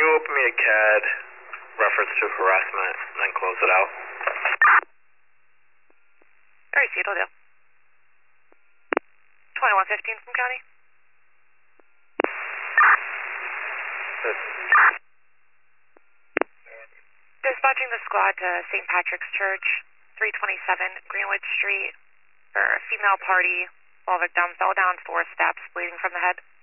you open me a CAD reference to harassment and then close it out? Very see, it'll do. 2115 from county. Good. Dispatching the squad to St. Patrick's Church, 327 Greenwood Street, for a female party. While victim fell down 4 steps, bleeding from the head.